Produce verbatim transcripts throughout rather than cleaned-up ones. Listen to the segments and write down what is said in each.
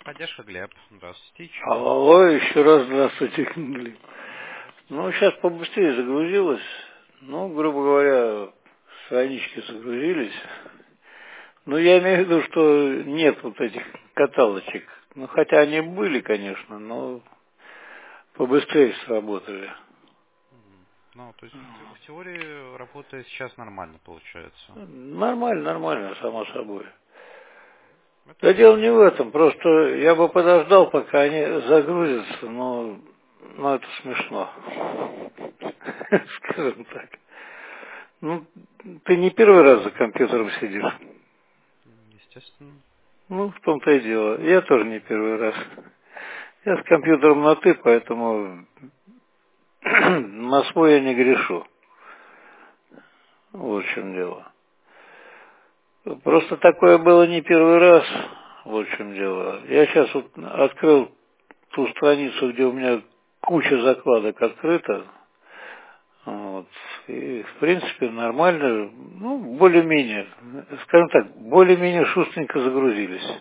Поддержка, Глеб. Здравствуйте. Чего? Алло, еще раз здравствуйте, Глеб. Ну, сейчас побыстрее загрузилось. Ну, грубо говоря, странички загрузились. Ну, я имею в виду, что нет вот этих каталочек. Ну, хотя они были, конечно, но побыстрее сработали. Мгм. Ну, то есть в те- в теории работает сейчас нормально получается. Нормально, нормально, само собой. Это Да дело здорово. не в этом, просто я бы подождал, пока они загрузятся, но, но это смешно. Скажем так. Ну, ты не первый раз за компьютером сидишь. М, Естественно. Ну, в том-то и дело. Я тоже не первый раз. Я с компьютером на «ты», поэтому на свой я не грешу. Вот в чем дело. Просто такое было не первый раз. Вот в чем дело. Я сейчас вот открыл ту страницу, где у меня куча закладок открыта. Вот. И, в принципе, нормально, ну, более-менее, скажем так, более-менее шустренько загрузились.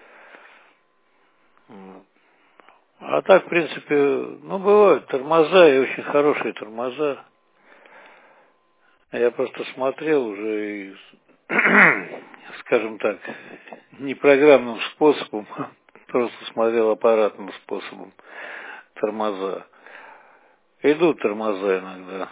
Вот. А так, в принципе, ну, бывают тормоза, и очень хорошие тормоза. Я просто смотрел уже, и, скажем так, не программным способом, а просто смотрел аппаратным способом тормоза. Идут тормоза иногда.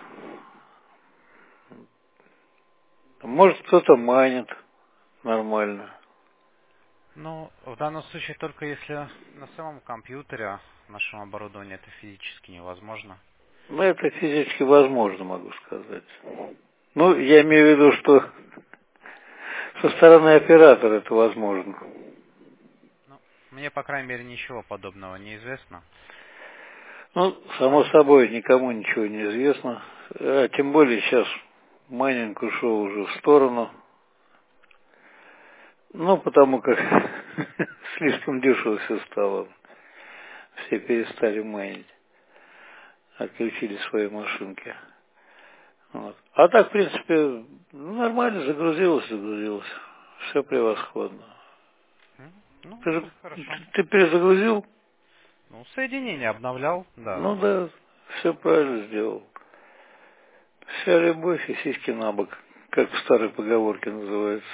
Может, кто-то манит нормально. Ну, в данном случае только если на самом компьютере, в нашем оборудовании, это физически невозможно. Ну, это физически возможно, могу сказать. Ну, я имею в виду, что со стороны оператора это возможно. Ну, мне, по крайней мере, ничего подобного не известно. Ну, само собой, никому ничего не известно. А тем более сейчас майнинг ушел уже в сторону. Ну, потому как слишком дешево все стало. Все перестали майнить. Отключили свои машинки. Вот. А так, в принципе, ну, нормально, загрузилось, загрузилось. Все превосходно. М, Ну, Ты же, хорошо. ты перезагрузил? Ну, соединение обновлял, да. Ну да, все правильно сделал. Вся любовь и сиськи на бок, как в старой поговорке называется.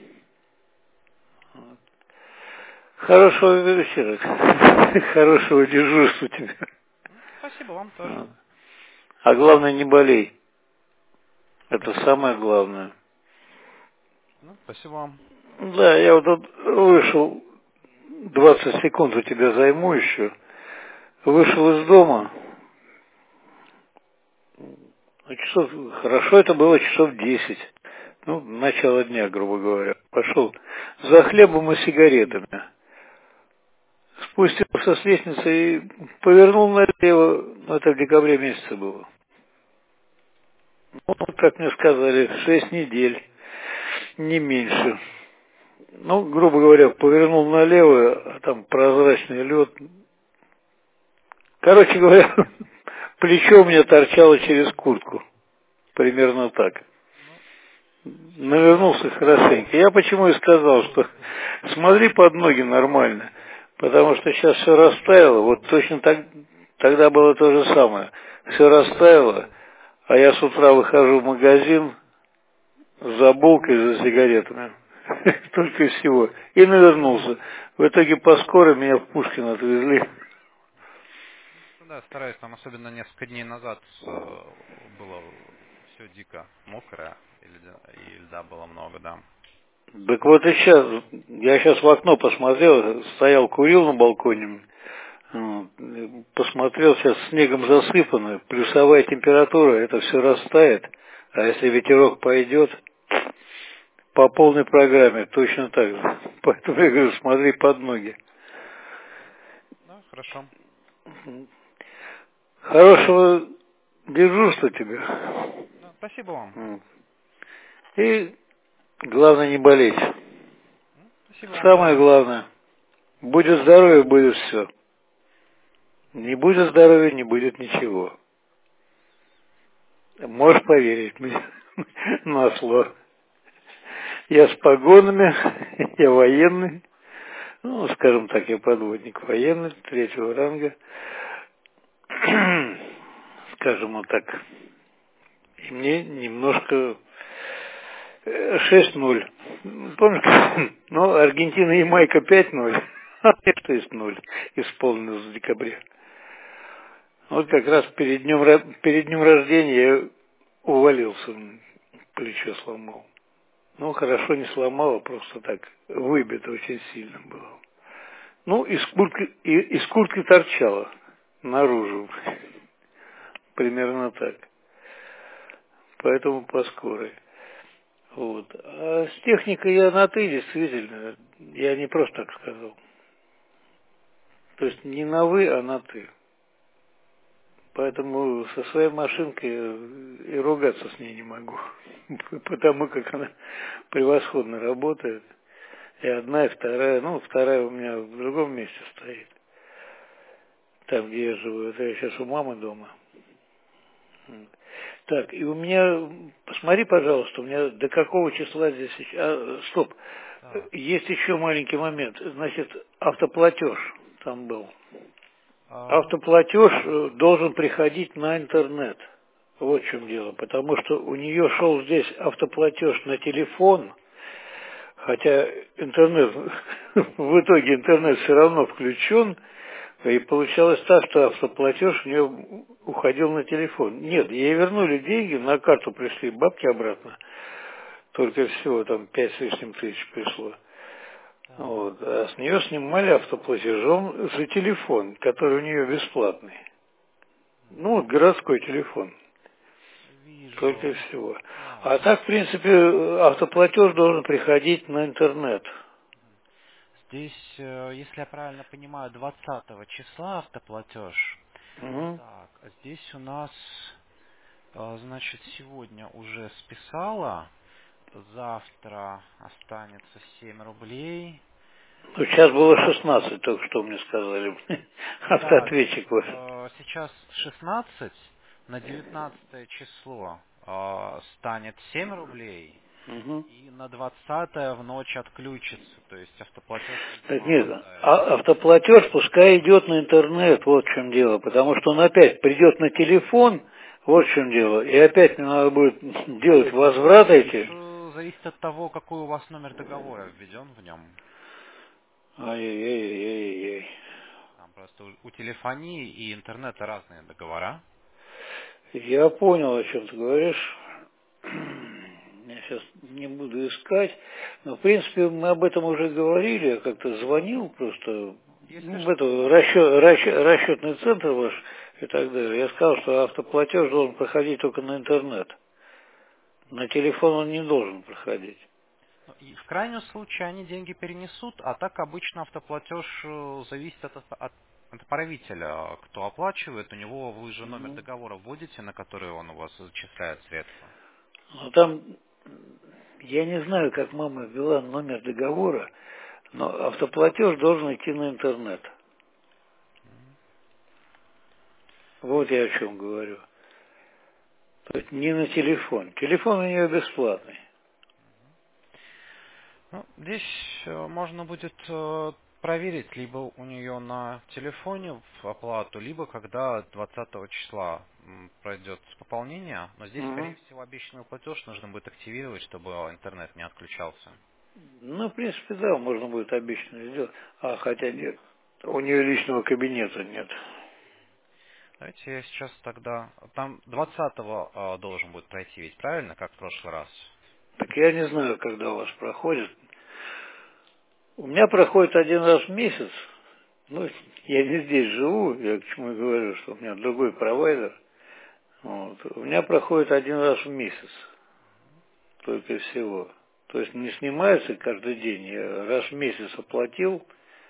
Вот. Хорошего вечера, хорошего дежурства тебе. М, Спасибо вам тоже. Вот. А главное, не болей. Это самое главное. Ну, спасибо вам. Да, я вот тут вышел, двадцать секунд у тебя займу еще. Вышел из дома. Ну, часов, хорошо это было часов десять. Ну, начало дня, грубо говоря. Пошел за хлебом и сигаретами. Спустился с лестницы и повернул налево. Ну, это в декабре месяце было. Ну, как мне сказали, шесть недель, не меньше. Ну, грубо говоря, повернул налево, а там прозрачный лед. Короче говоря, плечо у меня торчало через куртку. Примерно так. Ну, сейчас... Навернулся хорошенько. Я почему и сказал, что смотри под ноги нормально. Потому что сейчас все растаяло. Вот точно так, тогда было то же самое. Все растаяло, а я с утра выхожу в магазин за булкой, за сигаретами. Только и всего. И навернулся. В итоге по скорой меня в Пушкин отвезли. Ну да, стараюсь, там особенно несколько дней назад э, было все дико мокрое, и льда, и льда было много, да. Так вот и сейчас, я сейчас в окно посмотрел, стоял, курил на балконе, вот, посмотрел, сейчас снегом засыпано, плюсовая температура, это все растает, а если ветерок пойдет, по полной программе, точно так же. Поэтому я говорю, смотри под ноги. Да, хорошо. Хорошего дежурства тебе. Да, спасибо вам. Вот. И главное не болеть. М, Спасибо вам Самое тоже. главное. Будет здоровье, будет все. Не будет здоровья, не будет ничего. Можешь поверить мне на слово. Я с погонами, я военный, Ну, скажем так, я подводник военный, третьего ранга. Скажем вот так. И мне немножко э, шесть ноль. Помнишь, ну, Аргентина и Ямайка пять ноль, а шесть ноль исполнилось в декабре. Вот как раз перед днем, ра- перед днем рождения я увалился, плечо сломал. Ну, хорошо не сломало, просто так, выбито очень сильно было. Ну, из куртки, и- из куртки торчало наружу. Примерно так. Поэтому по скорой. Вот. А с техникой я на «ты», действительно. Я не просто так сказал. То есть не на «вы», а на «ты». Поэтому со своей машинкой и ругаться с ней не могу. Потому как она превосходно работает. И одна, и вторая. Ну, вторая у меня в другом месте стоит. Там, где я живу. Это я сейчас у мамы дома. Так, и у меня, посмотри, пожалуйста, у меня до какого числа здесь... А, стоп, Так. есть еще маленький момент. Значит, автоплатеж там был. А, Автоплатеж э, должен приходить на интернет. Вот в чем дело. Потому что у нее шел здесь автоплатеж на телефон, хотя интернет, в итоге интернет все равно включен, и получалось так, что автоплатеж у нее уходил на телефон. Нет, ей вернули деньги, на карту пришли бабки обратно, только всего там пять с лишним тысяч пришло. так, Вот. А с нее снимали автоплатежом за телефон, который у нее бесплатный. Ну, вот городской телефон, только и вижу. всего. А Так. так, в принципе, автоплатеж должен приходить на интернет. Здесь, э, если я правильно понимаю, двадцатого числа автоплатеж. Угу. Так, а здесь у нас, э, значит, сегодня уже списала, завтра останется семь рублей. Ну, сейчас было шестнадцать, только что мне сказали. Да, Автоответчик ваш. э, сейчас шестнадцать, на девятнадцатое число э, станет семь рублей, Угу. и на двадцатое в ночь отключится, то есть автоплатеж, Так видимо, нет, опоздает. а автоплатеж пускай идет на интернет, вот в чем дело, потому что он опять придет на телефон, вот в чем дело, и опять мне надо будет делать возврат Тут эти. э, зависит от того, какой у вас номер договора введен в нем. Ай-яй-яй-яй-яй. Там просто у, у телефонии и интернета разные договора. Я понял, о чем ты говоришь. Я сейчас не буду искать. Но, в принципе, мы об этом уже говорили. Я как-то звонил просто Если ну, в что, эту расчет, расчет, расчетный центр ваш и так далее. Я сказал, что автоплатеж должен проходить только на интернет. На телефон он не должен проходить. ну, и в крайнем случае они деньги перенесут, а так обычно автоплатеж э, зависит от, от, от отправителя. Кто оплачивает, у него вы же номер Мгм. договора вводите, на который он у вас зачисляет средства. Но там, я не знаю, как мама ввела номер договора, но автоплатеж должен идти на интернет. Вот я о чем говорю. То есть не на телефон. Телефон у нее бесплатный. Ну, здесь э, можно будет э, проверить либо у нее на телефоне в оплату, либо когда двадцатого числа м, пройдет пополнение. Но здесь, скорее Мгм. всего, обещанный платеж нужно будет активировать, чтобы интернет не отключался. Ну, в принципе, да, можно будет обычно сделать. А, хотя нет, у нее личного кабинета нет. Давайте я сейчас тогда... Там двадцатого э, должен будет пройти ведь, правильно, как в прошлый раз? Так я не знаю, когда у вас проходит. У меня проходит один раз в месяц. Ну, я не здесь живу, я к чему и говорю, что у меня другой провайдер. Вот. У меня проходит один раз в месяц, только и всего. То есть не снимается каждый день. Я раз в месяц оплатил,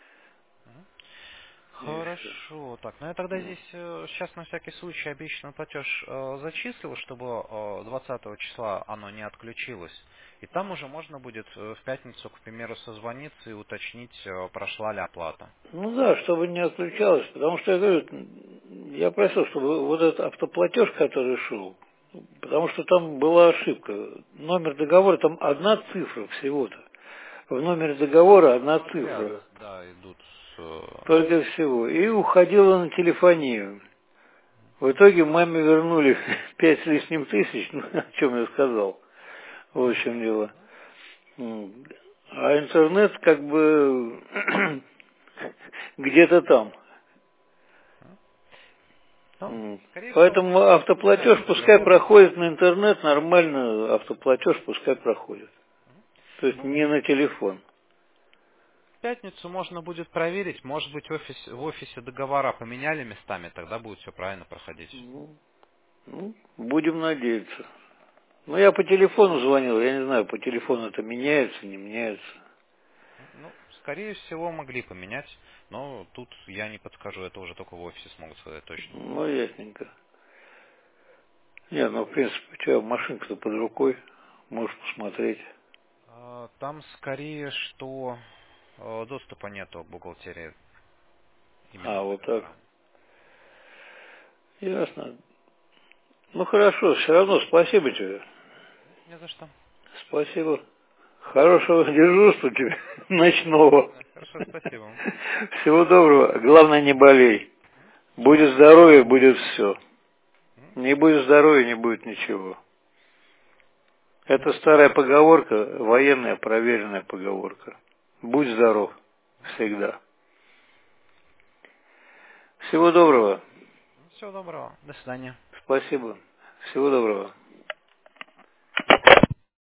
и все. Хорошо, так, ну я тогда здесь э, сейчас на всякий случай обещанный платеж э, зачислил, чтобы э, двадцатого числа оно не отключилось. И там уже можно будет э, в пятницу, к примеру, созвониться и уточнить, э, прошла ли оплата. Ну да, чтобы не отключалось, потому что я говорю, я просил, чтобы вот этот автоплатеж, который шел, потому что там была ошибка. Номер договора, там одна цифра всего-то. В номере договора одна Подряд, цифра. да, идут с... э, Только всего. И уходила на телефонию. В итоге маме вернули пять с лишним тысяч, ну, о чем я сказал. Вот в чем дело. М. А интернет как бы где-то там. Ну, М. скорее всего, Поэтому будет автоплатеж индивидуальный пускай договор. проходит на интернет, нормально автоплатеж пускай проходит. То есть Ну, не на телефон. в пятницу можно будет проверить, может быть, офис, в офисе договора поменяли местами, тогда будет все правильно проходить. Ну, ну, будем надеяться. Ну, я по телефону звонил, я не знаю, по телефону это меняется, не меняется. Ну, скорее всего, могли поменять, но тут я не подскажу, это уже только в офисе смогут сказать точно. Ну, ясненько. Не, ну, в принципе, у тебя машинка-то под рукой, можешь посмотреть. А, Там скорее, что э, доступа нету к бухгалтерии именно А, к вот так. договорам. Ясно. Ну, хорошо, все равно спасибо тебе. Не за что. Спасибо. Хорошего дежурства тебе, ночного. Да, хорошо, спасибо вам. Всего доброго. Главное, не болей. Все. Будет здоровье, будет все. Мгм. Не будет здоровья, не будет ничего. Это Спасибо. старая поговорка, военная проверенная поговорка. Будь здоров всегда. Всего доброго. Всего доброго. До свидания. Спасибо. Всего доброго.